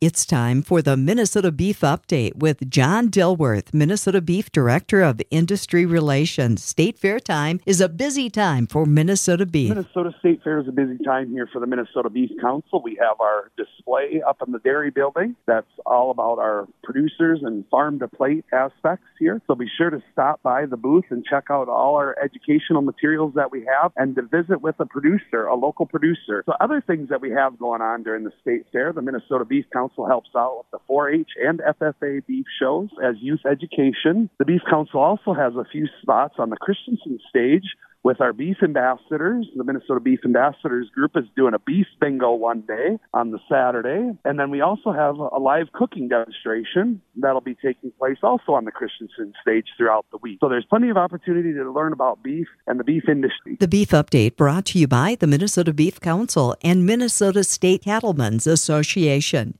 It's time for the Minnesota Beef Update with John Dilworth, Minnesota Beef Director of Industry Relations. State Fair time is a busy time for Minnesota beef. Minnesota State Fair is a busy time here for the Minnesota Beef Council. We have our display up in the dairy building. That's all about our producers and farm-to-plate aspects here. So be sure to stop by the booth and check out all our educational materials that we have and to visit with a producer, a local producer. So other things that we have going on during the State Fair, the Minnesota Beef Council helps out with the 4-H and FFA beef shows as youth education. The Beef Council also has a few spots on the Christensen stage with our beef ambassadors. The Minnesota Beef Ambassadors group is doing a beef bingo one day on the Saturday. And then we also have a live cooking demonstration that'll be taking place also on the Christensen stage throughout the week. So there's plenty of opportunity to learn about beef and the beef industry. The Beef Update brought to you by the Minnesota Beef Council and Minnesota State Cattlemen's Association.